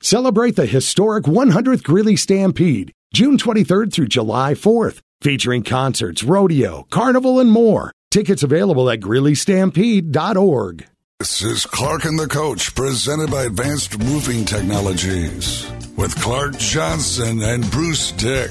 Celebrate the historic 100th Greeley Stampede, June 23rd through July 4th, featuring concerts, rodeo, carnival, and more. Tickets available at GreeleyStampede.org. This is Clark and the Coach, presented by Advanced Roofing Technologies, with Clark Johnson and Bruce Dick.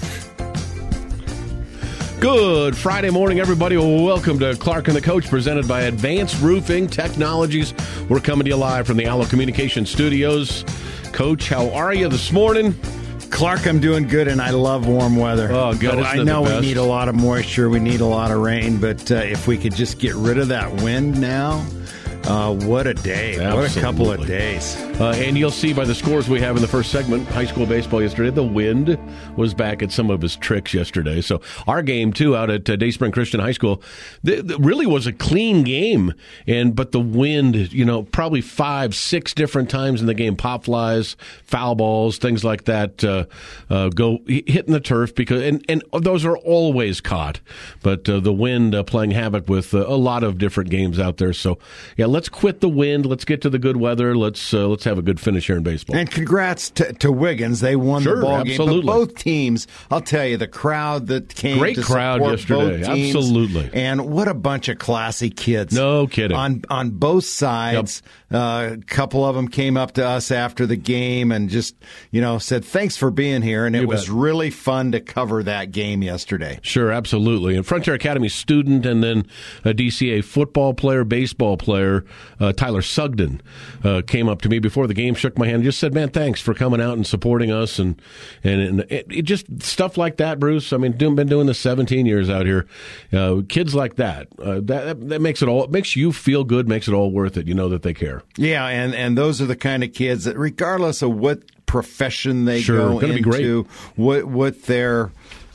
Good Friday morning, everybody. Welcome to Clark and the Coach, presented by Advanced Roofing Technologies. We're coming to you live from the Allo Communication Studios. Coach, how are you this morning? Clark, I'm doing good, and I love warm weather. Oh, good. I know we need a lot of moisture, we need a lot of rain, but if we could just get rid of that wind now, what a day. Absolutely. What a couple of days. And you'll see by the scores we have in the first segment, high school baseball yesterday, the wind was back at some of his tricks yesterday. So our game, too, out at Dayspring Christian High School, really was a clean game. But the wind, probably 5-6 different times in the game, pop flies, foul balls, things like that, go hitting the turf. And those are always caught. But the wind playing havoc with a lot of different games out there. So, yeah, let's quit the wind. Let's get to the good weather. Let's have a good finish here in baseball. And congrats to Wiggins. They won the ball absolutely. game. But both teams, I'll tell you, the crowd that came Great to crowd support yesterday. both teams, absolutely. And what a bunch of classy kids. No kidding. On both sides. Yep. A couple of them came up to us after the game and just, said, thanks for being here. And it was really fun to cover that game yesterday. Sure, absolutely. And Frontier Academy student and then a DCA football player, baseball player, Tyler Sugden, came up to me before the game, shook my hand, and just said, man, thanks for coming out and supporting us. And it just stuff like that, Bruce. I mean, been doing this 17 years out here. Kids like that, that makes it all, it makes you feel good, makes it all worth it. You know that they care. Yeah, and those are the kind of kids that regardless of what profession they go into, what their,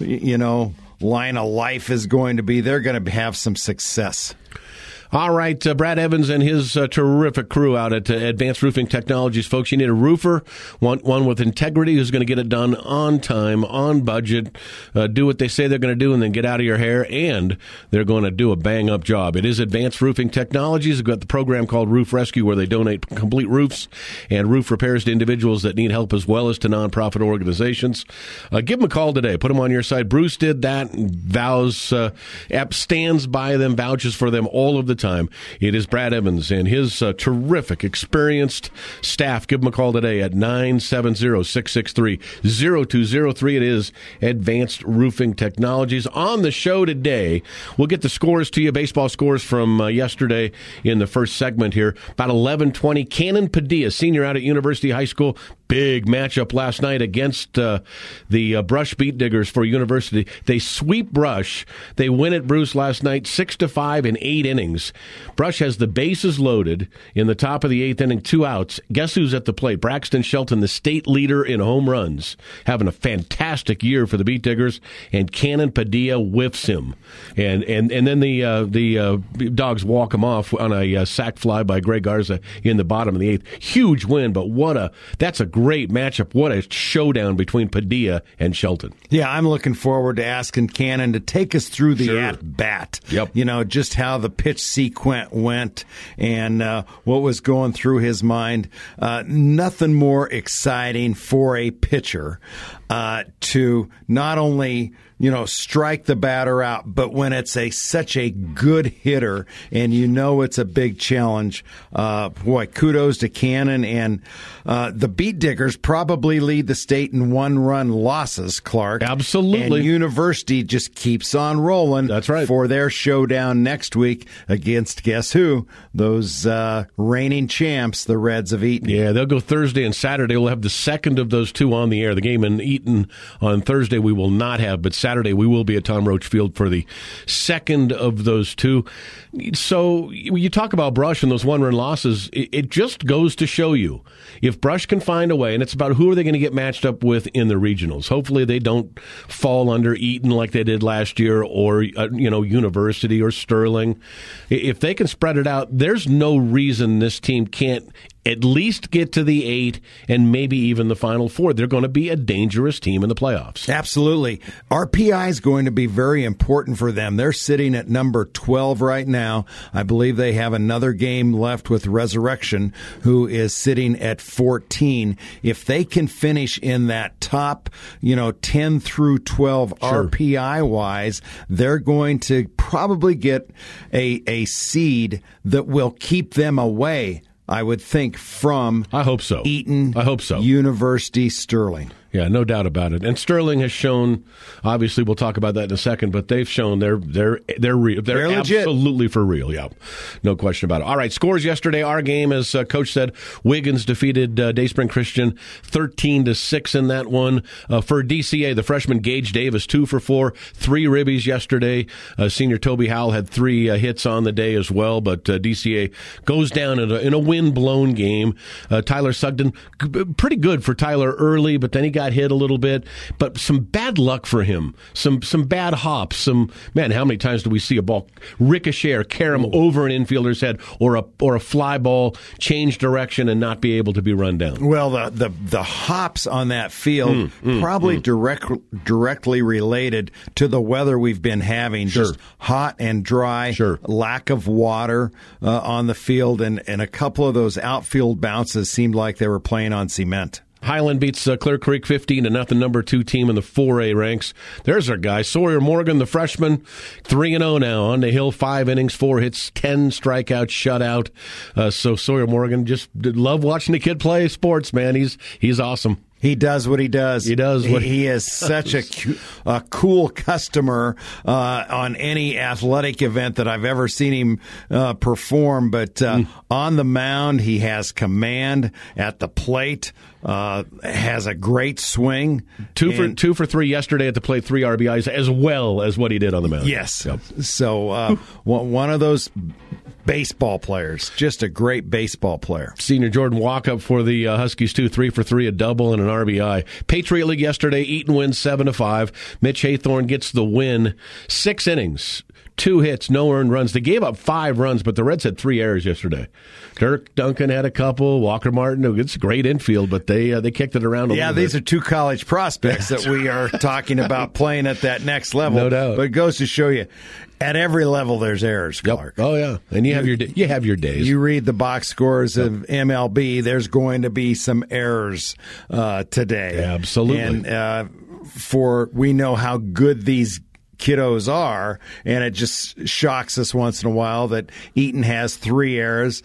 line of life is going to be, they're going to have some success. All right, Brad Evans and his terrific crew out at Advanced Roofing Technologies. Folks, you need a roofer, one with integrity who's going to get it done on time, on budget, do what they say they're going to do, and then get out of your hair, and they're going to do a bang-up job. It is Advanced Roofing Technologies. They've got the program called Roof Rescue where they donate complete roofs and roof repairs to individuals that need help as well as to nonprofit organizations. Give them a call today. Put them on your side. Bruce did that, stands by them, vouches for them all of the time. It is Brad Evans and his terrific, experienced staff. Give them a call today at 970-663-0203. It is Advanced Roofing Technologies. On the show today, we'll get the scores to you, baseball scores from yesterday in the first segment here. About 11:20, Cannon Padilla, senior out at University High School. Big matchup last night against the Brush Beat Diggers for University. They sweep Brush. They win at Bruce last night 6-5 in 8 innings. Brush has the bases loaded in the top of the 8th inning, 2 outs. Guess who's at the plate? Braxton Shelton, the state leader in home runs, having a fantastic year for the Beat Diggers, and Cannon Padilla whiffs him. And then the Dogs walk him off on a sac fly by Greg Garza in the bottom of the 8th. Huge win, but that's a great matchup. What a showdown between Padilla and Shelton. Yeah, I'm looking forward to asking Cannon to take us through the at-bat. Yep. Just how the pitch sequence went and what was going through his mind. Nothing more exciting for a pitcher to not only strike the batter out, but when it's such a good hitter and it's a big challenge, kudos to Cannon. And the Beat Diggers probably lead the state in 1-run losses, Clark. Absolutely. And University just keeps on rolling. That's right. For their showdown next week against, guess who? Those reigning champs, the Reds of Eaton. Yeah, they'll go Thursday and Saturday. We'll have the second of those two on the air. The game in Eaton on Thursday we will not have, but Saturday we will be at Tom Roach Field for the second of those two. So when you talk about Brush and those 1-run losses, it just goes to show you if Brush can find a way, and it's about who are they going to get matched up with in the regionals. Hopefully they don't fall under Eaton like they did last year, or University or Sterling. If they can spread it out, there's no reason this team can't at least get to the 8 and maybe even the Final Four. They're going to be a dangerous team in the playoffs. Absolutely. RPI is going to be very important for them. They're sitting at number 12 right now. I believe they have another game left with Resurrection, who is sitting at 14. If they can finish in that top, 10 through 12 RPI-wise, they're going to probably get a seed that will keep them away, I would think, from I hope so. Eaton I hope so. University Sterling. Yeah, no doubt about it. And Sterling has shown, obviously we'll talk about that in a second, but they've shown they're real. They're absolutely for real. Yeah, no question about it. All right, scores yesterday. Our game, as Coach said, Wiggins defeated Dayspring Christian 13-6 in that one. For DCA, the freshman Gage Davis 2 for 4, 3 ribbies yesterday. Senior Toby Howell had 3 hits on the day as well, but DCA goes down in a wind-blown game. Tyler Sugden, pretty good for Tyler early, but then he got hit a little bit, but some bad luck for him. Some bad hops. How many times do we see a ball ricochet or carom over an infielder's head, or a fly ball change direction and not be able to be run down? Well, the hops on that field probably directly related to the weather we've been having. Sure. Just hot and dry, lack of water on the field, and a couple of those outfield bounces seemed like they were playing on cement. Highland beats Clear Creek 15-0, number 2 team in the 4A ranks. There's our guy, Sawyer Morgan, the freshman, 3-0 now on the hill, 5 innings, 4 hits, 10 strikeouts, shutout. So Sawyer Morgan, just love watching the kid play sports, man. He's awesome. He does what he does. He is such a cool customer on any athletic event that I've ever seen him perform. But on the mound, he has command. At the plate, has a great swing. 2 for 3 yesterday at the plate, 3 RBIs, as well as what he did on the mound. Yes. Yep. So one of those baseball players, just a great baseball player. Senior Jordan Walkup for the Huskies, 3 for 3, a double and an RBI. Patriot League yesterday, Eaton wins 7-5. Mitch Haythorne gets the win. 6 innings, 2 hits, no earned runs. They gave up 5 runs, but the Reds had 3 errors yesterday. Dirk Duncan had a couple. Walker Martin, it's a great infield, but they kicked it around a little bit. Yeah, these are 2 college prospects that we are talking about playing at that next level. No doubt. But it goes to show you, at every level, there's errors, Clark. Yep. Oh, yeah. And you have your days. You read the box scores of MLB, there's going to be some errors today. Absolutely. And we know how good these kiddos are, and it just shocks us once in a while that Eaton has 3 errors.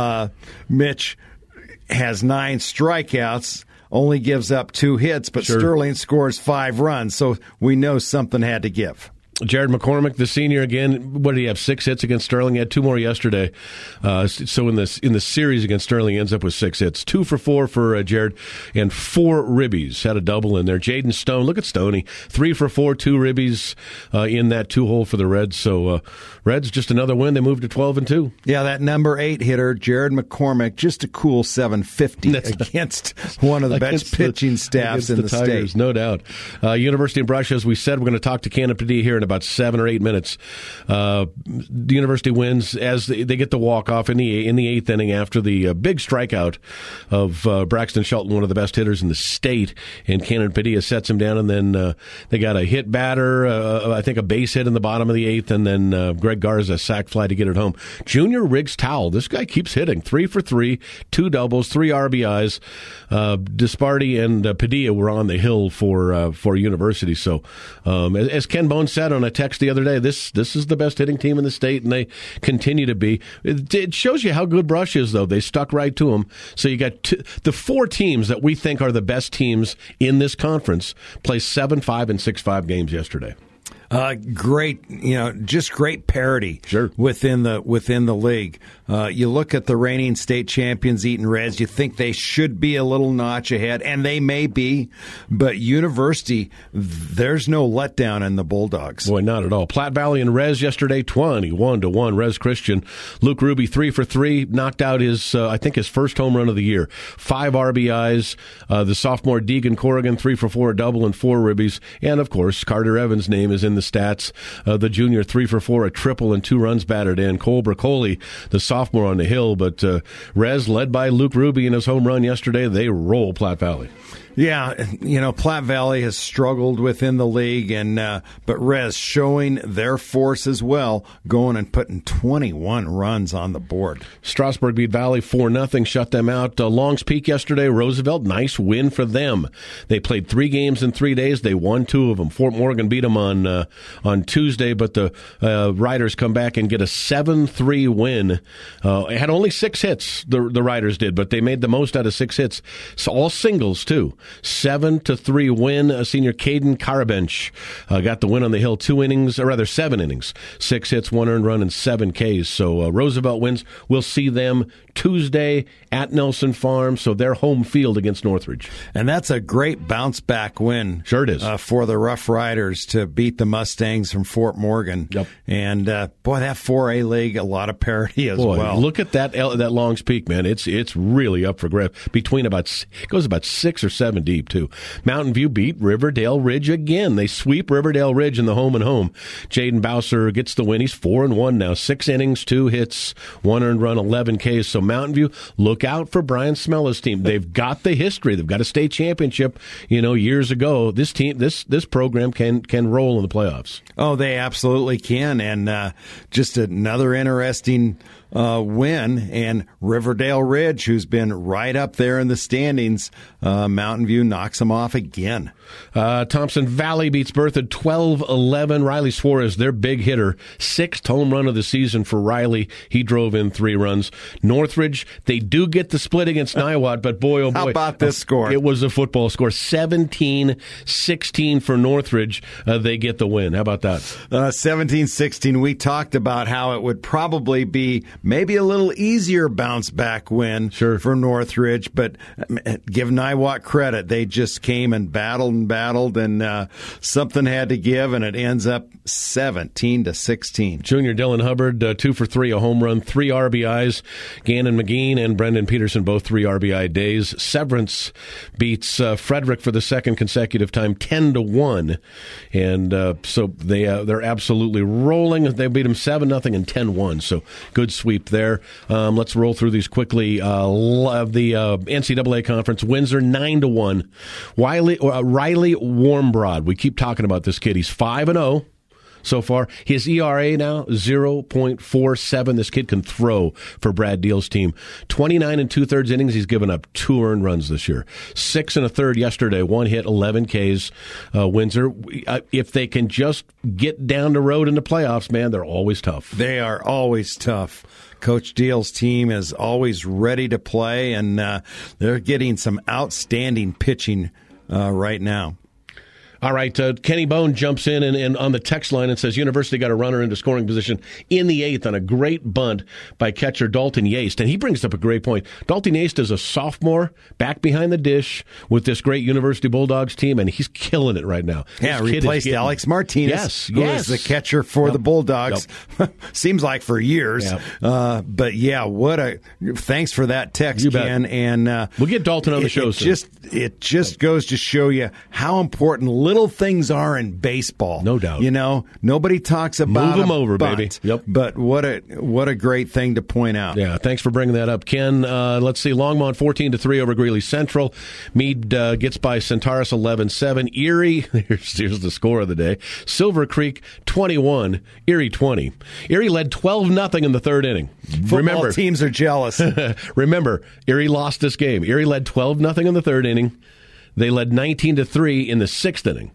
Mitch has 9 strikeouts, only gives up 2 hits, but Sterling scores 5 runs, so we know something had to give. Jared McCormick, the senior, again, what did he have? 6 hits against Sterling. He had 2 more yesterday. So in the series against Sterling, he ends up with 6 hits. 2 for 4 for Jared, and 4 ribbies. Had a double in there. Jaden Stone, look at Stoney. 3 for 4, 2 ribbies in that 2-hole for the Reds. So Reds, just another win. They moved to 12-2. Yeah, that number 8 hitter, Jared McCormick, just a cool 750 against one of the best pitching staffs in the Tigers, state. No doubt. University of Brush, as we said, we're going to talk to Cannon Padilla here in about 7 or 8 minutes. The University wins as they get the walk-off in the 8th inning after the big strikeout of Braxton Shelton, one of the best hitters in the state, and Cannon Padilla sets him down, and then they got a hit batter, I think a base hit in the bottom of the 8th, and then Greg Garza sac fly to get it home. Junior Riggs Towell, this guy keeps hitting. 3 for 3, 2 doubles, 3 RBIs. Disparty and Padilla were on the hill for University. So as Ken Bones said on a text the other day, this is the best hitting team in the state, and they continue to be. It shows you how good Brush is, though. They stuck right to them. So you got the 4 teams that we think are the best teams in this conference play 7-5 and 6-5 games yesterday. Great, just great parity within the league. You look at the reigning state champions, Eaton Reds, you think they should be a little notch ahead, and they may be, but University, there's no letdown in the Bulldogs. Boy, not at all. Platte Valley and Rez yesterday, 21-1, Rez Christian. Luke Ruby, 3 for 3, knocked out his first home run of the year. 5 RBIs. The sophomore Deegan Corrigan, 3 for 4, a double and 4 ribbies. And, of course, Carter Evans' name is in the stats. The junior, 3 for 4, a triple and 2 runs batted in. Cole Bracoli, the sophomore, sophomore on the hill, but Rez, led by Luke Ruby in his home run yesterday, they roll Platte Valley. Yeah, Platte Valley has struggled within the league, but Rez showing their force as well, going and putting 21 runs on the board. Strasburg beat Valley 4-0, shut them out. Longs Peak yesterday, Roosevelt, nice win for them. They played 3 games in 3 days. They won 2 of them. Fort Morgan beat them on Tuesday, but the Riders come back and get a 7-3 win. It had only 6 hits, the Riders did, but they made the most out of 6 hits. So all singles, too. 7-3 win. Senior Caden Carabench got the win on the hill. 7 innings, 6 hits, 1 earned run, and 7 Ks. So Roosevelt wins. We'll see them Tuesday at Nelson Farm, so they're home field against Northridge. And that's a great bounce-back win. Sure it is. For the Rough Riders to beat the Mustangs from Fort Morgan. Yep. And, boy, that 4A league, a lot of parity as well. Look at that Longs Peak, man. It's really up for grabs. It goes about 6 or 7 deep, too. Mountain View beat Riverdale Ridge again. They sweep Riverdale Ridge in the home and home. Jaden Bowser gets the win. He's 4-1 now. 6 innings, 2 hits, 1 earned run, 11 Ks. So Mountain View, look out for Brian Smella's team. They've got the history. They've got a state championship, years ago. This team, this program can roll in the playoffs. Oh, they absolutely can. And just another interesting win. And Riverdale Ridge, who's been right up there in the standings, Mountain View knocks them off again. Thompson Valley beats Berthoud 12-11. Riley Suarez, their big hitter, 6th home run of the season for Riley. He drove in 3 runs. Northridge, they do get the split against Niwot, but boy, oh boy. How about this score? It was a football score. 17-16 for Northridge. They get the win. How about that? 17-16. We talked about how it would probably be maybe a little easier bounce-back win for Northridge, but give Niwot credit. They just came and battled, and something had to give, and it ends up 17-16. Junior Dylan Hubbard, 2 for 3, a home run, 3 RBIs. Gannon McGee and Brendan Peterson, both 3 RBI days. Severance beats Frederick for the second consecutive time, 10-1. And so they're absolutely rolling. They beat them 7-0 and 10-1. So good sweep there. Let's roll through these quickly. The NCAA conference, Windsor 9-1. Riley Warmbroad. We keep talking about this kid. He's 5-0. So far, his ERA now 0.47. This kid can throw for Brad Deal's team. 29 2/3 innings. He's given up 2 earned runs this year. 6 1/3 yesterday. 1 hit, 11 Ks. Windsor, if they can just get down the road in the playoffs, man, they're always tough. They are always tough. Coach Deal's team is always ready to play, and they're getting some outstanding pitching right now. All right, Kenny Bone jumps in and on the text line and says, University got a runner into scoring position in the 8th on a great bunt by catcher Dalton Yaste. And he brings up a great point. Dalton Yaste is a sophomore back behind the dish with this great University Bulldogs team, and he's killing it right now. Yeah, replaced Alex Martinez, who is the catcher for the Bulldogs. Seems like for years. But, yeah, thanks for that text, Ken. And we'll get Dalton on the show soon. It just goes to show you how important little things are in baseball. No doubt. Nobody talks about move them over, baby. Yep. But what a great thing to point out. Yeah, thanks for bringing that up, Ken. Let's see, Longmont 14-3 over Greeley Central. Meade gets by Centaurus 11-7. Erie, here's the score of the day. Silver Creek 21, Erie 20. Erie led 12-0 in the 3rd inning. Football teams are jealous. Remember, Erie lost this game. Erie led 12-0 in the 3rd inning. They led 19-3 in the 6th inning.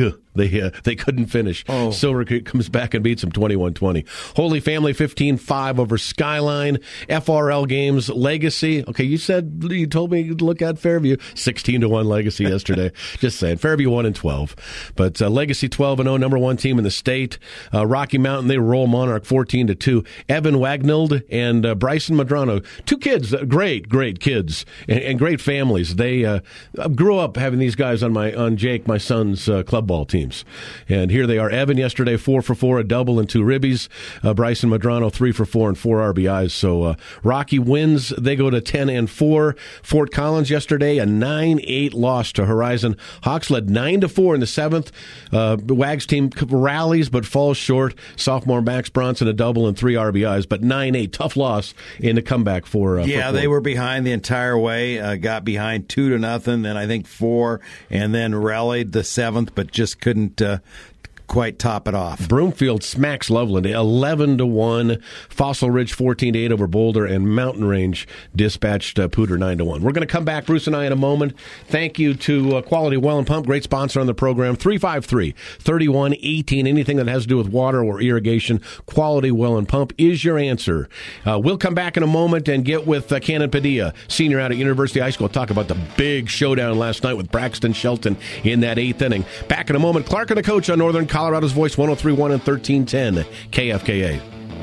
They couldn't finish. Silver Creek comes back and beats them 21-20. Holy Family 15-5 over Skyline. FRL games, Legacy. Okay, you told me to look at Fairview. 16-1 Legacy yesterday. Just saying. Fairview 1-12. But Legacy 12-0, number 1 team in the state. Rocky Mountain, they roll Monarch 14-2. Evan Wagnold and Bryson Madrano. 2 kids, great kids and great families. They grew up having these guys on Jake, my son's club ball team. teams. And here they are. Evan yesterday, 4 for 4, a double and 2 ribbies. Bryson Medrano, 3 for 4 and 4 RBIs. So Rocky wins. They go to 10-4. Fort Collins yesterday, a 9-8 loss to Horizon. Hawks led 9-4 in the 7th. Wags team rallies but falls short. Sophomore Max Bronson, a double and 3 RBIs, but 9-8. Tough loss in the comeback for they were behind the entire way. Got behind 2-0, then I think 4, and then rallied the 7th, but just couldn't quite top it off. Broomfield smacks Loveland 11-1. Fossil Ridge 14-8 over Boulder, and Mountain Range dispatched Pooter 9-1. We're going to come back, Bruce and I, in a moment. Thank you to Quality Well and Pump, great sponsor on the program. 353-3118. Anything that has to do with water or irrigation, Quality Well and Pump is your answer. We'll come back in a moment and get with Cannon Padilla, senior out at University High School, talk about the big showdown last night with Braxton Shelton in that 8th inning. Back in a moment. Clark and the Coach on Northern Colorado's Voice, 103.1 and 1310 KFKA.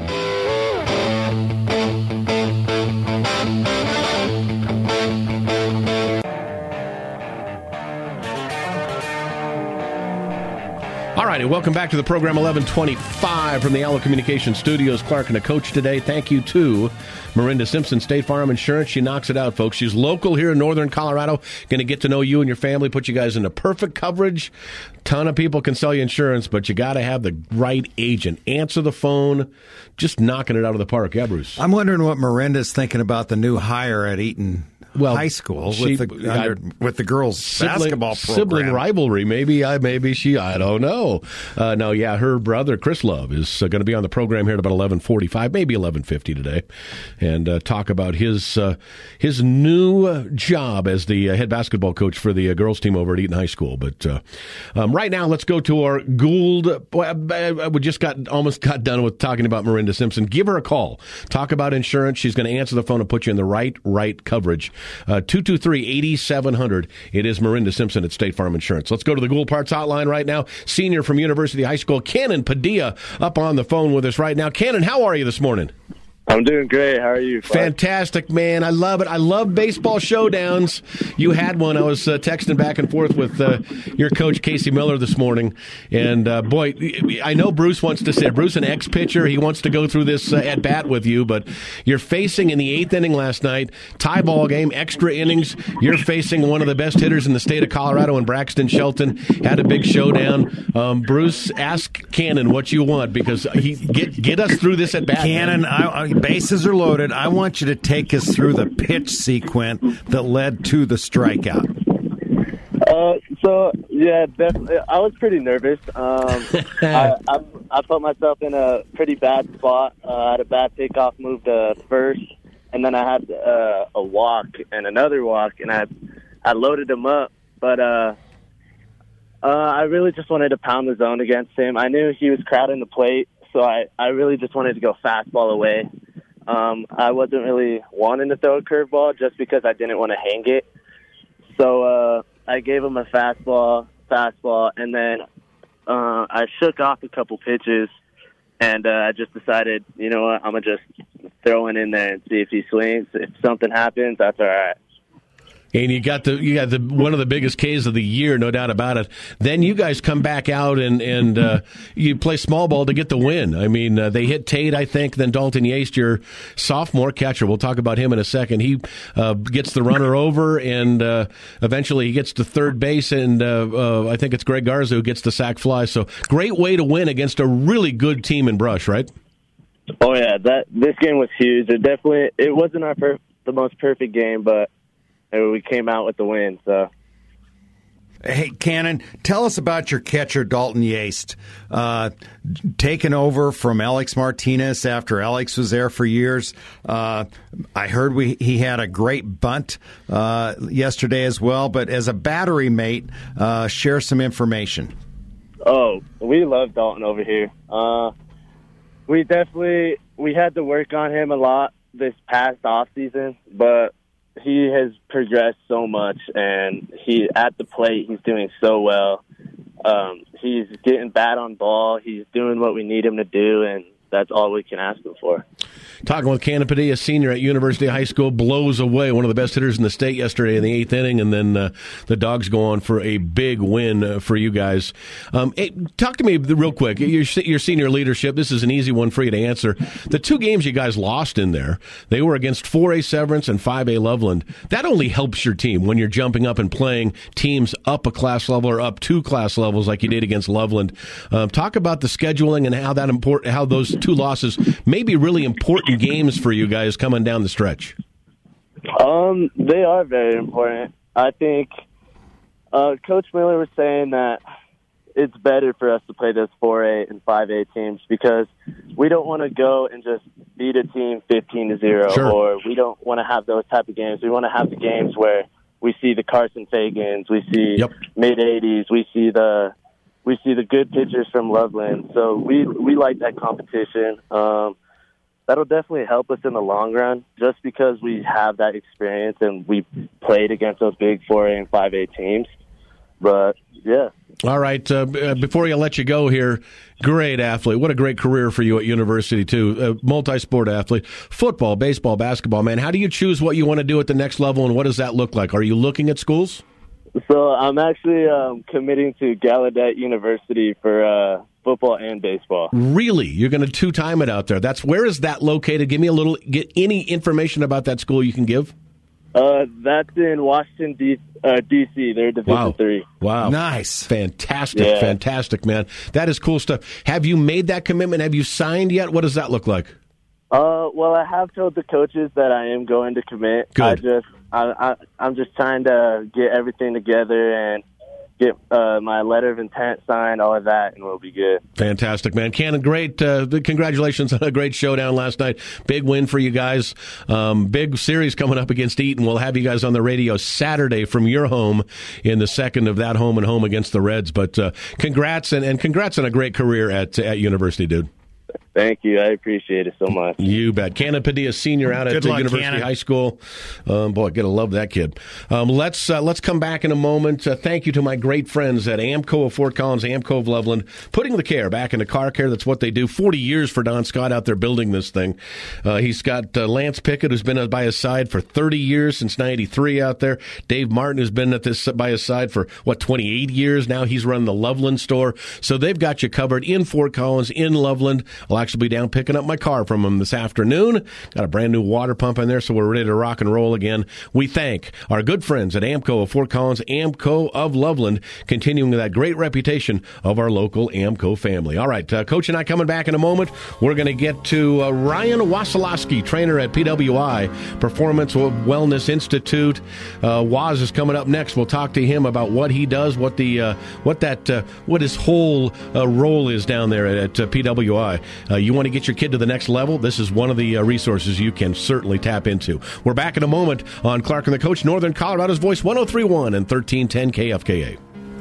All righty, welcome back to the program. 11:25 from the Allo Communications Studios. Clark and a Coach today. Thank you to Miranda Simpson, State Farm Insurance. She knocks it out, folks. She's local here in Northern Colorado. Going to get to know you and your family, put you guys into perfect coverage. Ton of people can sell you insurance, but you got to have the right agent. Answer the phone. Just knocking it out of the park. Yeah, Bruce? I'm wondering what Miranda's thinking about the new hire at Eaton High School with the girls' basketball program. Sibling rivalry, maybe. I don't know. No, yeah, her brother Chris Love is going to be on the program here at about 11:45, maybe 11:50 today, and talk about his new job as the head basketball coach for the girls team over at Eaton High School. But right now, let's go to our Gould. We just almost got done with talking about Miranda Simpson. Give her a call. Talk about insurance. She's going to answer the phone and put you in the right coverage. 223-8700. It is Miranda Simpson at State Farm Insurance. Let's go to the Gould Parts hotline right now. Senior from University High School, Cannon Padilla, up on the phone with us right now. Cannon, how are you this morning? I'm doing great. How are you? Fantastic, man. I love it. I love baseball showdowns. You had one. I was texting back and forth with your coach, Casey Miller, this morning. And, boy, I know Bruce wants to say, Bruce, an ex-pitcher, he wants to go through this at-bat with you, but you're facing in the 8th inning last night, tie ball game, extra innings. You're facing one of the best hitters in the state of Colorado, and Braxton Shelton had a big showdown. Bruce, ask Cannon what you want, because get us through this at-bat. Cannon, bases are loaded. I want you to take us through the pitch sequence that led to the strikeout. So, yeah, definitely. I was pretty nervous. I put myself in a pretty bad spot. I had a bad takeoff move to first, and then I had a walk and another walk, and I loaded him up. But I really just wanted to pound the zone against him. I knew he was crowding the plate, so I really just wanted to go fastball away. I wasn't really wanting to throw a curveball just because I didn't want to hang it. So I gave him a fastball, and then I shook off a couple pitches, and I just decided, you know what, I'm going to just throw it in there and see if he swings. If something happens, that's all right. And you got the one of the biggest Ks of the year, no doubt about it. Then you guys come back out and you play small ball to get the win. I mean, they hit Tate, I think, then Dalton Yates, your sophomore catcher. We'll talk about him in a second. He gets the runner over, and eventually he gets to third base, and I think it's Greg Garza who gets the sac fly. So great way to win against a really good team in Brush, right? Oh yeah, this game was huge. It wasn't the most perfect game, but we came out with the win. So, hey, Cannon, tell us about your catcher, Dalton Yates, taking over from Alex Martinez after Alex was there for years. I heard he had a great bunt yesterday as well. But as a battery mate, share some information. Oh, we love Dalton over here. We had to work on him a lot this past off season, but he has progressed so much, and at the plate, he's doing so well. He's getting bat on ball. He's doing what we need him to do, and that's all we can ask them for. Talking with Cannon Padilla, senior at University High School, blows away one of the best hitters in the state yesterday in the 8th inning, and then the Dogs go on for a big win for you guys. Hey, talk to me real quick. Your senior leadership, this is an easy one for you to answer. The 2 games you guys lost in there, they were against 4A Severance and 5A Loveland. That only helps your team when you're jumping up and playing teams up a class level or up 2 class levels like you did against Loveland. Talk about the scheduling and how those 2 losses may be really important games for you guys coming down the stretch. They are very important. I think Coach Miller was saying that it's better for us to play those 4A and 5A teams because we don't want to go and just beat a team 15-0, sure. Or we don't want to have those type of games. We want to have the games where we see the Carson Fagans, we see mid-80s, we see the good pitchers from Loveland. So we like that competition. That'll definitely help us in the long run just because we have that experience and we played against those big 4A and 5A teams. But, yeah. All right. Before I let you go here, great athlete. What a great career for you at university, too. Multi-sport athlete. Football, baseball, basketball. Man, how do you choose what you want to do at the next level, and what does that look like? Are you looking at schools? So I'm actually committing to Gallaudet University for football and baseball. Really? You're going to 2-time it out there. Where is that located? Give me get any information about that school you can give. That's in Washington, D.C. They're Division III. Wow. Nice. Fantastic. Yeah. Fantastic, man. That is cool stuff. Have you made that commitment? Have you signed yet? What does that look like? Well, I have told the coaches that I am going to commit. Good. I'm just trying to get everything together and get my letter of intent signed, all of that, and we'll be good. Fantastic, man. Cannon, great. Congratulations on a great showdown last night. Big win for you guys. Big series coming up against Eaton. We'll have you guys on the radio Saturday from your home in the second of that home and home against the Reds. But congrats, and congrats on a great career at University, dude. Thank you. I appreciate it so much. You bet. Cannon Padilla, senior out at University Cannon. High School. Boy, gotta love that kid. Let's come back in a moment. Thank you to my great friends at AMCO of Fort Collins, AMCO of Loveland, putting the care back into car care. That's what they do. 40 years for Don Scott out there building this thing. He's got Lance Pickett, who's been by his side for 30 years, since 93 out there. Dave Martin, who's been at this by his side for, 28 years now. He's run the Loveland store. So they've got you covered in Fort Collins, in Loveland. I'll actually be down picking up my car from them this afternoon. Got a brand new water pump in there, so we're ready to rock and roll again. We thank our good friends at AMCO of Fort Collins, AMCO of Loveland, continuing that great reputation of our local AMCO family. All right, Coach and I coming back in a moment. We're going to get to Ryan Wasilowski, trainer at PWI, Performance Wellness Institute. Waz is coming up next. We'll talk to him about what he does, what his whole role is down there at PWI. You want to get your kid to the next level? This is one of the resources you can certainly tap into. We're back in a moment on Clark and the Coach, Northern Colorado's Voice 103.1 and 1310 KFKA.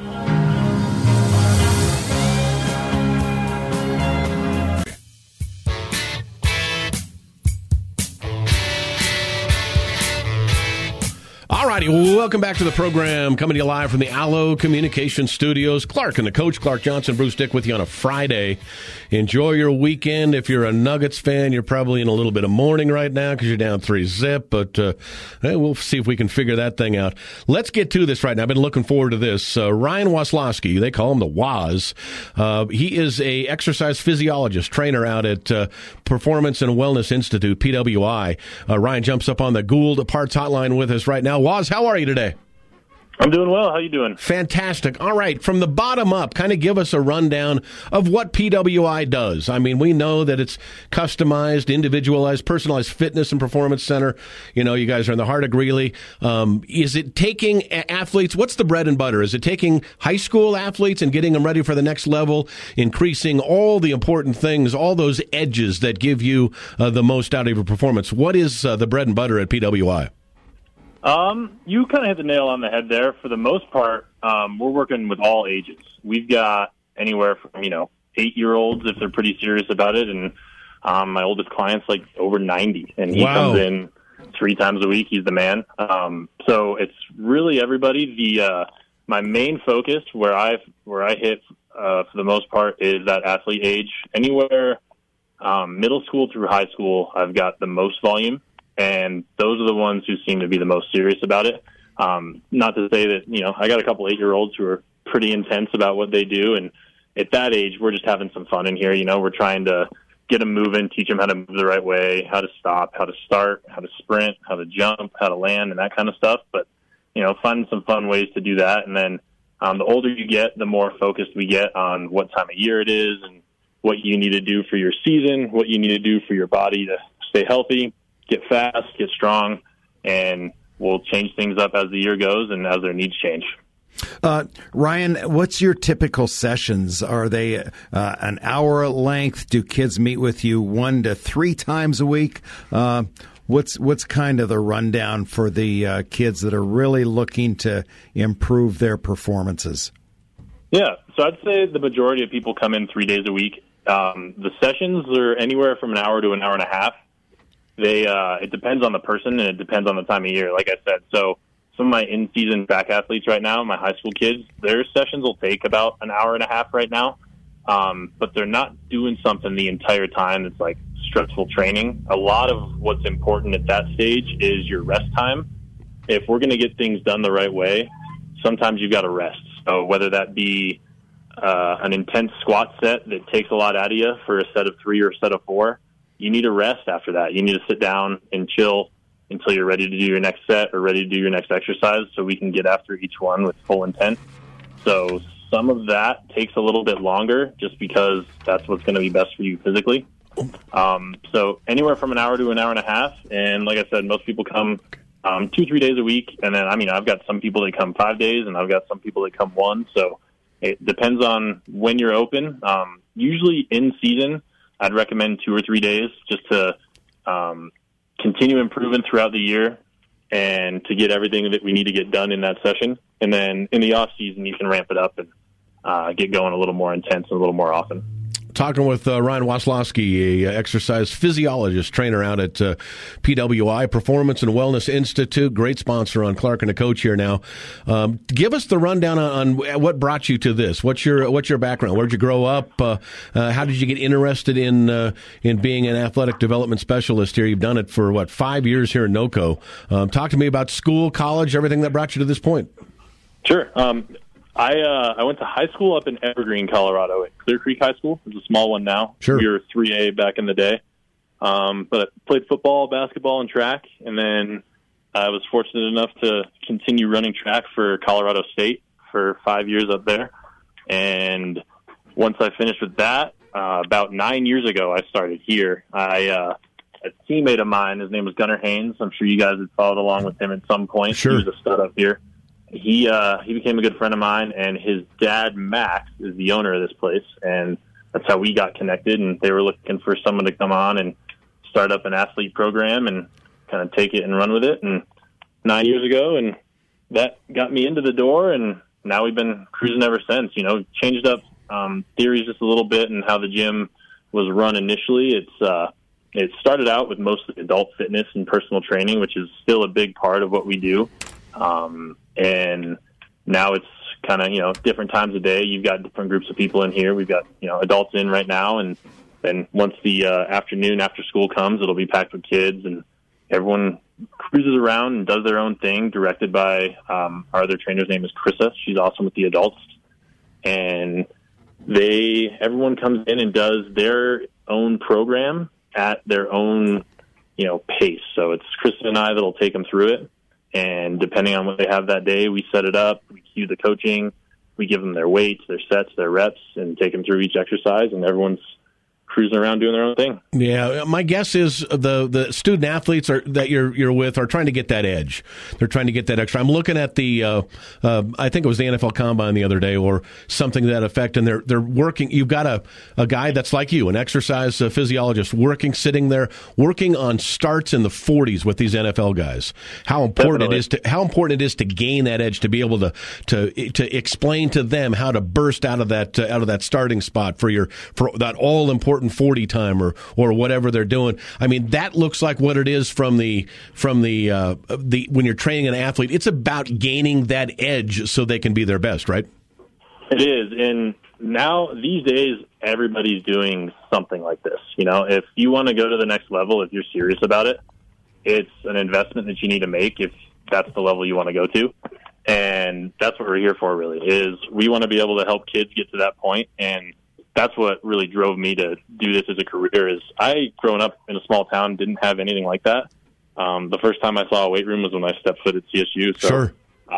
All righty, welcome back to the program. Coming to you live from the Allo Communication Studios. Clark and the Coach, Clark Johnson, Bruce Dick with you on a Friday. Enjoy your weekend. If you're a Nuggets fan, you're probably in a little bit of mourning right now because you're down 3-0, but we'll see if we can figure that thing out. Let's get to this right now. I've been looking forward to this. Ryan Wasilowski, they call him the Waz. He is a exercise physiologist, trainer out at Performance and Wellness Institute, PWI. Ryan jumps up on the Gould Parts hotline with us right now. Waz, how are you today? I'm doing well. How you doing? Fantastic. All right. From the bottom up, kind of give us a rundown of what PWI does. I mean, we know that it's customized, individualized, personalized fitness and performance center. You know, you guys are in the heart of Greeley. Is it taking athletes? What's the bread and butter? Is it taking high school athletes and getting them ready for the next level, increasing all the important things, all those edges that give you the most out of your performance? What is the bread and butter at PWI? You kind of hit the nail on the head there. For the most part, we're working with all ages. We've got anywhere from, 8-year-olds if they're pretty serious about it, and my oldest client's like over 90, and he comes in 3 times a week. He's the man. So it's really everybody. My main focus where I hit for the most part is that athlete age anywhere Middle school through high school, I've got the most volume, and those are the ones who seem to be the most serious about it. Not to say that, I got a couple 8-year-olds who are pretty intense about what they do, and at that age, we're just having some fun in here. We're trying to get them moving, teach them how to move the right way, how to stop, how to start, how to sprint, how to jump, how to land, and that kind of stuff. But, finding some fun ways to do that. And then the older you get, the more focused we get on what time of year it is and what you need to do for your season, what you need to do for your body to stay healthy, get fast, get strong, and we'll change things up as the year goes and as their needs change. Ryan, what's your typical sessions? Are they an hour length? Do kids meet with you 1 to 3 times a week? What's kind of the rundown for the kids that are really looking to improve their performances? Yeah, so I'd say the majority of people come in 3 days a week. The sessions are anywhere from an hour to an hour and a half. It depends on the person and it depends on the time of year, like I said. So some of my in-season track athletes right now, my high school kids, their sessions will take about an hour and a half right now. But they're not doing something the entire time that's like stressful training. A lot of what's important at that stage is your rest time. If we're going to get things done the right way, sometimes you've got to rest. So whether that be an intense squat set that takes a lot out of you for a set of 3 or a set of 4, you need to rest after that. You need to sit down and chill until you're ready to do your next set or ready to do your next exercise so we can get after each one with full intent. So some of that takes a little bit longer just because that's what's going to be best for you physically. So anywhere from an hour to an hour and a half. And like I said, most people come 2-3 days a week. And then, I've got some people that come 5 days and I've got some people that come 1. So it depends on when you're open. Usually in season, I'd recommend 2 or 3 days just to continue improving throughout the year and to get everything that we need to get done in that session. And then in the off season, you can ramp it up and get going a little more intense and a little more often. Talking with Ryan Waslowski, a exercise physiologist, trainer out at PWI, Performance and Wellness Institute. Great sponsor on Clark and the Coach here now. Give us the rundown on what brought you to this. What's your background? Where'd you grow up? How did you get interested in being an athletic development specialist here? You've done it for 5 years here in NOCO. Talk to me about school, college, everything that brought you to this point. Sure. I went to high school up in Evergreen, Colorado, at Clear Creek High School. It's a small one now. Sure. We were 3A back in the day. But I played football, basketball, and track. And then I was fortunate enough to continue running track for Colorado State for 5 years up there. And once I finished with that, about 9 years ago, I started here. A teammate of mine, his name was Gunnar Haynes. I'm sure you guys had followed along with him at some point. Sure. He was a stud up here. He became a good friend of mine, and his dad, Max, is the owner of this place, and that's how we got connected, and they were looking for someone to come on and start up an athlete program and kind of take it and run with it, and 9 years ago, and that got me into the door, and now we've been cruising ever since. Changed up theories just a little bit and how the gym was run initially. It started out with mostly adult fitness and personal training, which is still a big part of what we do. And now it's kind of, different times of day. You've got different groups of people in here. We've got, adults in right now. And then once the afternoon after school comes, it'll be packed with kids and everyone cruises around and does their own thing, directed by our other trainer's name is Krissa. She's awesome with the adults. And everyone comes in and does their own program at their own, pace. So it's Krissa and I that'll take them through it. And depending on what they have that day, we set it up, we cue the coaching, we give them their weights, their sets, their reps, and take them through each exercise, and everyone's cruising around doing their own thing. Yeah, my guess is the student athletes that you're with are trying to get that edge. They're trying to get that extra. I'm looking at the I think it was the NFL Combine the other day or something to that effect, and they're working. You've got a guy that's like you, an exercise physiologist, sitting there working on starts in the 40s with these NFL guys. How important it is to gain that edge, to be able to explain to them how to burst out of that starting spot for that all important 40 time or whatever they're doing. I mean, that looks like what it is from the when you're training an athlete. It's about gaining that edge so they can be their best, right? It is, and now these days, everybody's doing something like this. You know, if you want to go to the next level, if you're serious about it, it's an investment that you need to make if that's the level you want to go to. And that's what we're here for, really, is we want to be able to help kids get to that point. And that's what really drove me to do this as a career. Is I, growing up in a small town, didn't have anything like that. The first time I saw a weight room was when I stepped foot at CSU. So, sure.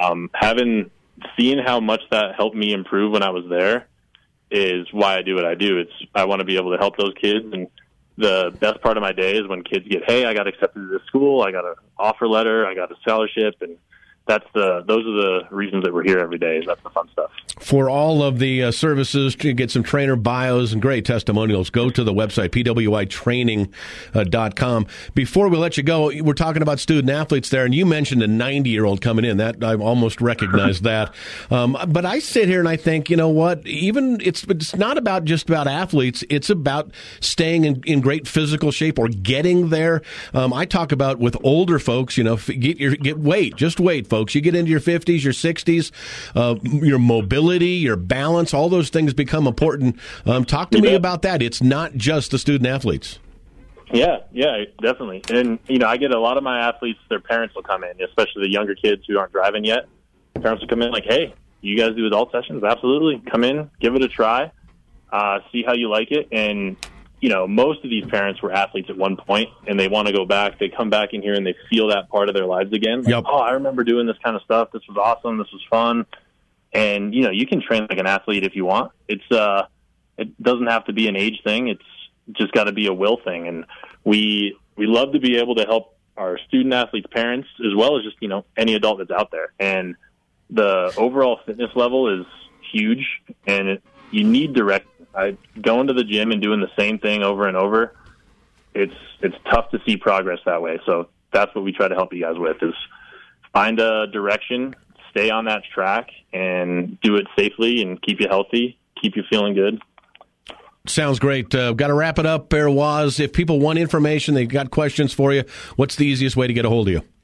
Seeing how much that helped me improve when I was there is why I do what I do. I want to be able to help those kids. And the best part of my day is when kids get, hey, I got accepted to this school, I got an offer letter, I got a scholarship, and those are the reasons that we're here every day. That's the fun stuff. For all of the services, to get some trainer bios and great testimonials, go to the website, pwitraining.com. Before we let you go, we're talking about student athletes there, and you mentioned a 90-year-old coming in. That I've almost recognized that. But I sit here and I think, you know what? Even it's not about just about athletes. It's about staying in great physical shape or getting there. I talk about with older folks, you know, get weight, just weight, folks. You get into your 50s, your 60s, your mobility, your balance, all those things become important. Talk to me about that. It's not just the student athletes. Yeah, definitely. And, you know, I get a lot of my athletes, their parents will come in, especially the younger kids who aren't driving yet. Parents will come in like, hey, you guys do adult sessions? Absolutely. Come in, give it a try, see how you like it. And, you know, most of these parents were athletes at one point, and they want to go back. They come back in here, and they feel that part of their lives again. Like, yep. Oh, I remember doing this kind of stuff. This was awesome. This was fun. And, you know, you can train like an athlete if you want. It doesn't have to be an age thing. It's just got to be a will thing. And we love to be able to help our student athletes' parents as well as just, you know, any adult that's out there. And the overall fitness level is huge, and you need direction. Going to the gym and doing the same thing over and over, it's tough to see progress that way. So that's what we try to help you guys with, is find a direction, stay on that track, and do it safely and keep you healthy, keep you feeling good. Sounds great. Got to wrap it up there, Waz. If people want information, they've got questions for you, what's the easiest way to get a hold of you?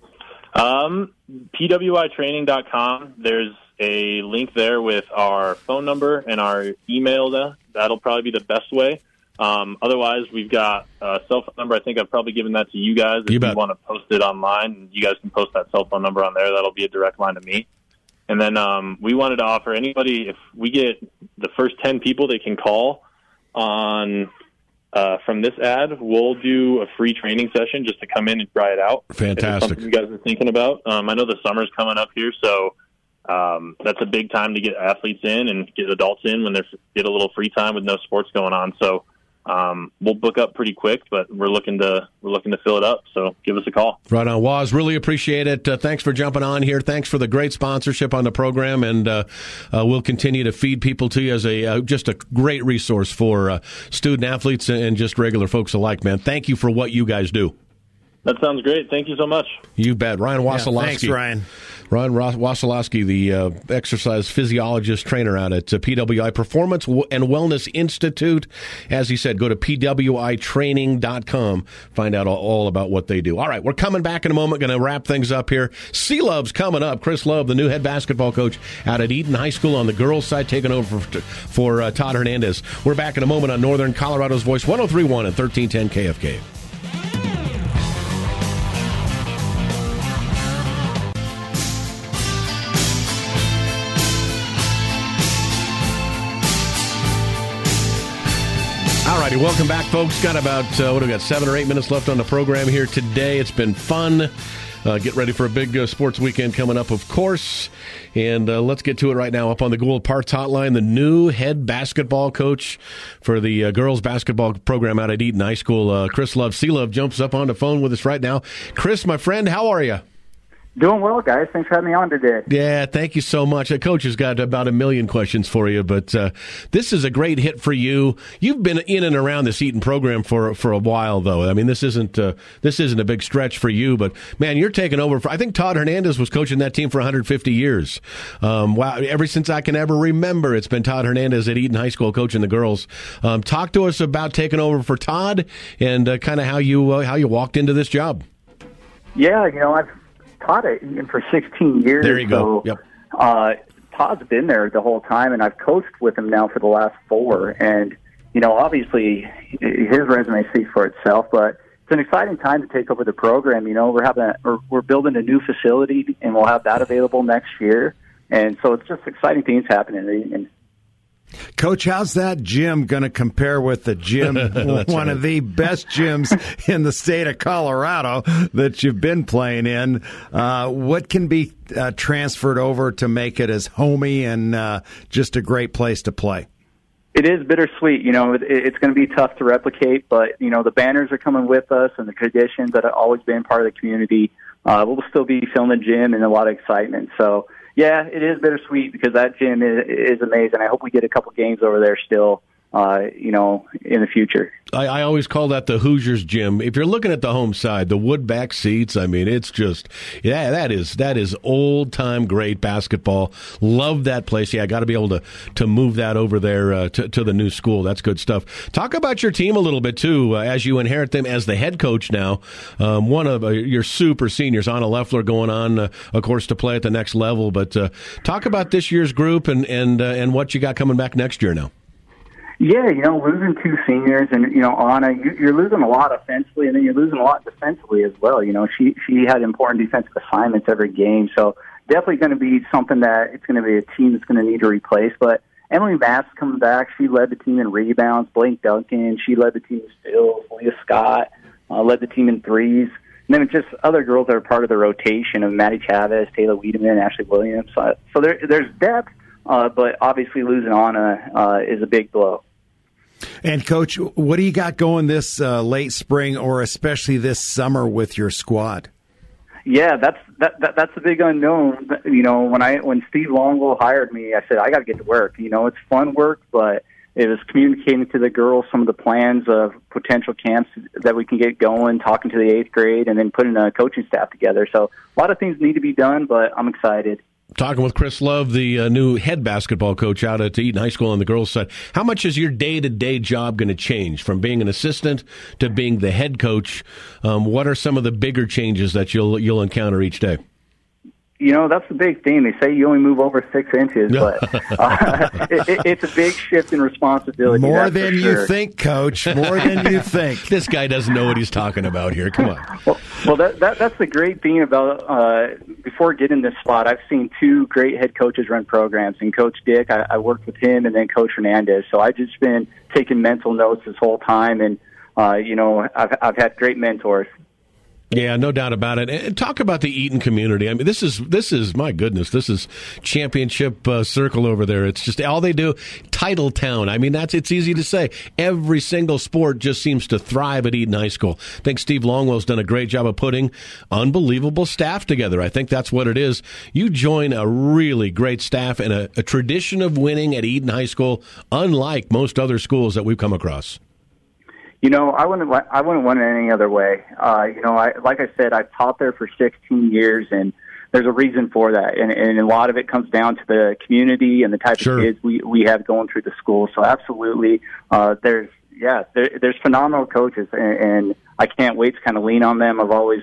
pwitraining.com. There's a link there with our phone number and our email. That'll probably be the best way. Otherwise, we've got a cell phone number. I think I've probably given that to you guys. If you want to post it online, you guys can post that cell phone number on there. That'll be a direct line to me. And then we wanted to offer anybody, if we get the first 10 people they can call on from this ad, we'll do a free training session just to come in and try it out. Fantastic. If it's something you guys are thinking about. I know the summer's coming up here, so that's a big time to get athletes in and get adults in when they get a little free time with no sports going on. So we'll book up pretty quick, but we're looking to fill it up. So give us a call. Right on, Waz. Really appreciate it. Thanks for jumping on here. Thanks for the great sponsorship on the program, and we'll continue to feed people to you as just a great resource for student athletes and just regular folks alike. Man, thank you for what you guys do. That sounds great. Thank you so much. You bet. Ryan Wasilowski. Thanks, Ryan. Ryan Wasilowski, the exercise physiologist trainer out at PWI Performance and Wellness Institute. As he said, go to pwitraining.com. Find out all about what they do. All right, we're coming back in a moment. Going to wrap things up here. C-Love's coming up. Chris Love, the new head basketball coach out at Eaton High School on the girls' side, taking over for Todd Hernandez. We're back in a moment on Northern Colorado's Voice, 103.1 and 1310 KFK. All righty, welcome back, folks. Got about, 7 or 8 minutes left on the program here today. It's been fun. Get ready for a big sports weekend coming up, of course. And let's get to it right now. Up on the Gould Parks hotline, the new head basketball coach for the girls basketball program out at Eaton High School, Chris Love. C-Love jumps up on the phone with us right now. Chris, my friend, how are you? Doing well, guys. Thanks for having me on today. Yeah, thank you so much. The coach has got about 1 million questions for you, but this is a great hit for you. You've been in and around this Eaton program for a while, though. I mean, this isn't a big stretch for you, but man, you're taking over. I think Todd Hernandez was coaching that team for 150 years. Wow, ever since I can ever remember, it's been Todd Hernandez at Eaton High School coaching the girls. Talk to us about taking over for Todd and kind of how you walked into this job. Yeah, I've taught it for 16 years. There you go. Yep. Todd's been there the whole time, and I've coached with him now for the last 4. And, obviously his resume speaks for itself, but it's an exciting time to take over the program. We're building a new facility, and we'll have that available next year. And so it's just exciting things happening. And Coach, how's that gym going to compare with the gym, one of the best gyms in the state of Colorado that you've been playing in? What can be transferred over to make it as homey and just a great place to play? It is bittersweet. It's going to be tough to replicate, but, the banners are coming with us and the traditions that have always been part of the community. We'll still be filling the gym and a lot of excitement. So, yeah, it is bittersweet because that gym is amazing. I hope we get a couple games over there still, in the future. I always call that the Hoosiers gym. If you're looking at the home side, the wood back seats, I mean, it's just, that is old time great basketball. Love that place. Yeah, I got to be able to move that over there to the new school. That's good stuff. Talk about your team a little bit too, as you inherit them as the head coach now. One of your super seniors, Anna Leffler, going on, of course, to play at the next level. But talk about this year's group and what you got coming back next year now. Yeah, losing 2 seniors and, Anna, you're losing a lot offensively, and then you're losing a lot defensively as well. She had important defensive assignments every game, so definitely going to be something that it's going to be a team that's going to need to replace. But Emily Mass coming back. She led the team in rebounds. Blake Duncan, she led the team in steals. Leah Scott led the team in threes. And then it's just other girls that are part of the rotation of Maddie Chavez, Taylor Wiedemann, Ashley Williams. So there's depth, but obviously losing Anna is a big blow. And, Coach, what do you got going this late spring or especially this summer with your squad? Yeah, that's the big unknown. When Steve Longwell hired me, I said, I got to get to work. It's fun work, but it was communicating to the girls some of the plans of potential camps that we can get going, talking to the 8th grade, and then putting a coaching staff together. So a lot of things need to be done, but I'm excited. Talking with Chris Love, the new head basketball coach out at Eaton High School on the girls' side. How much is your day-to-day job going to change from being an assistant to being the head coach? What are some of the bigger changes that you'll encounter each day? That's the big thing. They say you only move over 6 inches, but it's a big shift in responsibility. More than you think, Coach. More than you think. This guy doesn't know what he's talking about here. Come on. Well, that's the great thing about before getting this spot, I've seen 2 great head coaches run programs. And Coach Dick, I worked with him, and then Coach Hernandez. So I've just been taking mental notes this whole time, and I've had great mentors. Yeah, no doubt about it. And talk about the Eaton community. I mean, this is my goodness. This is championship circle over there. It's just all they do. Title town. I mean, it's easy to say. Every single sport just seems to thrive at Eaton High School. I think Steve Longwell's done a great job of putting unbelievable staff together. I think that's what it is. You join a really great staff and a tradition of winning at Eaton High School, unlike most other schools that we've come across. I wouldn't want it any other way. Like I said, I've taught there for 16 years, and there's a reason for that. And a lot of it comes down to the community and the type of kids we have going through the school. So absolutely, there's phenomenal coaches, and I can't wait to kind of lean on them. I've always,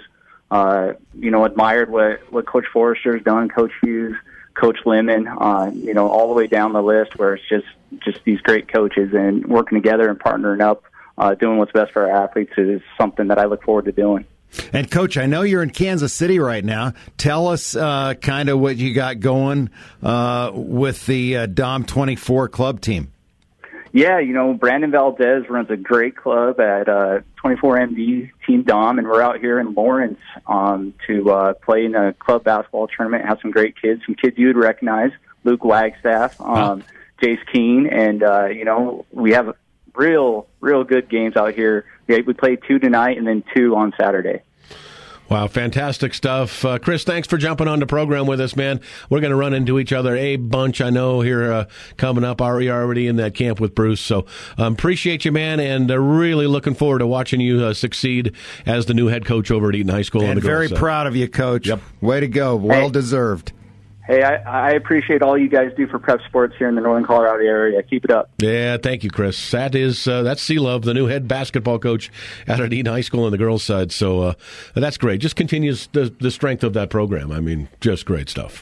admired what Coach Forrester has done, Coach Hughes, Coach Lemon, all the way down the list where it's just these great coaches and working together and partnering up. Doing what's best for our athletes is something that I look forward to doing. And, Coach, I know you're in Kansas City right now. Tell us kind of what you got going with the Dom 24 club team. Yeah, Brandon Valdez runs a great club at 24MD Team Dom, and we're out here in Lawrence to play in a club basketball tournament, have some great kids, some kids you would recognize, Luke Wagstaff, Jace Keene, and, we have real good games out here. We played 2 tonight and then 2 on Saturday. Wow, fantastic stuff. Chris, thanks for jumping on the program with us, man. We're going to run into each other a bunch, I know, here coming up. We're already in that camp with Bruce. So appreciate you, man, and really looking forward to watching you succeed as the new head coach over at Eaton High School. And very proud of you, Coach. Yep. Way to go. Well-deserved. Hey, I appreciate all you guys do for prep sports here in the Northern Colorado area. Keep it up. Yeah, thank you, Chris. That's C-Love, the new head basketball coach out at Eaton High School on the girls' side. So that's great. Just continues the strength of that program. I mean, just great stuff.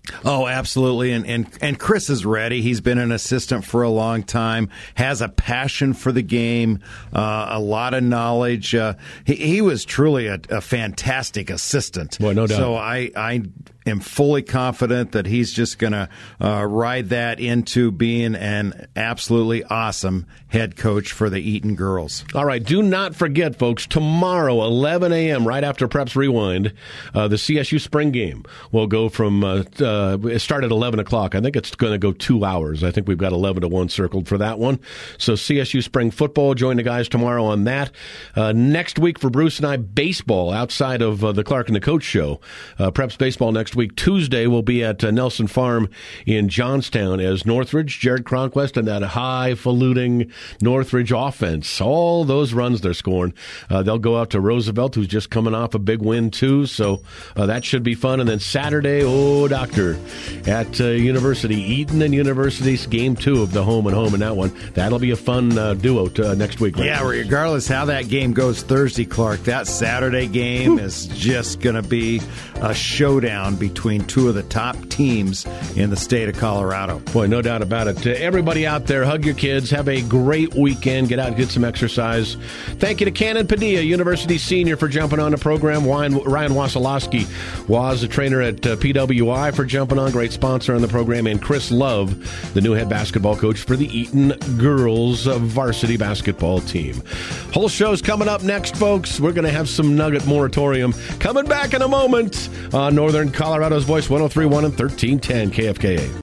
Oh, absolutely. And Chris is ready. He's been an assistant for a long time, has a passion for the game, a lot of knowledge. He was truly a fantastic assistant. Boy, no doubt. So I am fully confident that he's just going to ride that into being an absolutely awesome head coach for the Eaton girls. All right, do not forget, folks, tomorrow, 11 a.m., right after Preps Rewind, the CSU spring game will go from it started at 11 o'clock. I think it's going to go 2 hours. I think we've got 11 to 1 circled for that one. So CSU spring football, join the guys tomorrow on that. Next week for Bruce and I, baseball outside of the Clark and the Coach show. Preps baseball next week. Tuesday will be at Nelson Farm in Johnstown as Northridge, Jared Cronquist, and that highfalutin Northridge offense. All those runs they're scoring. They'll go out to Roosevelt, who's just coming off a big win, too. So that should be fun. And then Saturday, doctor, at University, Eaton and University's game 2 of the home and home in that one. That'll be a fun duo next week. Right? Yeah, regardless how that game goes Thursday, Clark, that Saturday game is just going to be a showdown between 2 of the top teams in the state of Colorado. Boy, no doubt about it. Everybody out there, hug your kids. Have a great weekend. Get out and get some exercise. Thank you to Cannon Padilla, University senior, for jumping on the program. Ryan Wasilowski was a trainer at PWI, for jumping on. Great sponsor on the program. And Chris Love, the new head basketball coach for the Eaton girls varsity basketball team. Whole show's coming up next, folks. We're going to have some Nugget moratorium coming back in a moment on Northern Colorado's Voice, 103.1 and 1310 KFKA.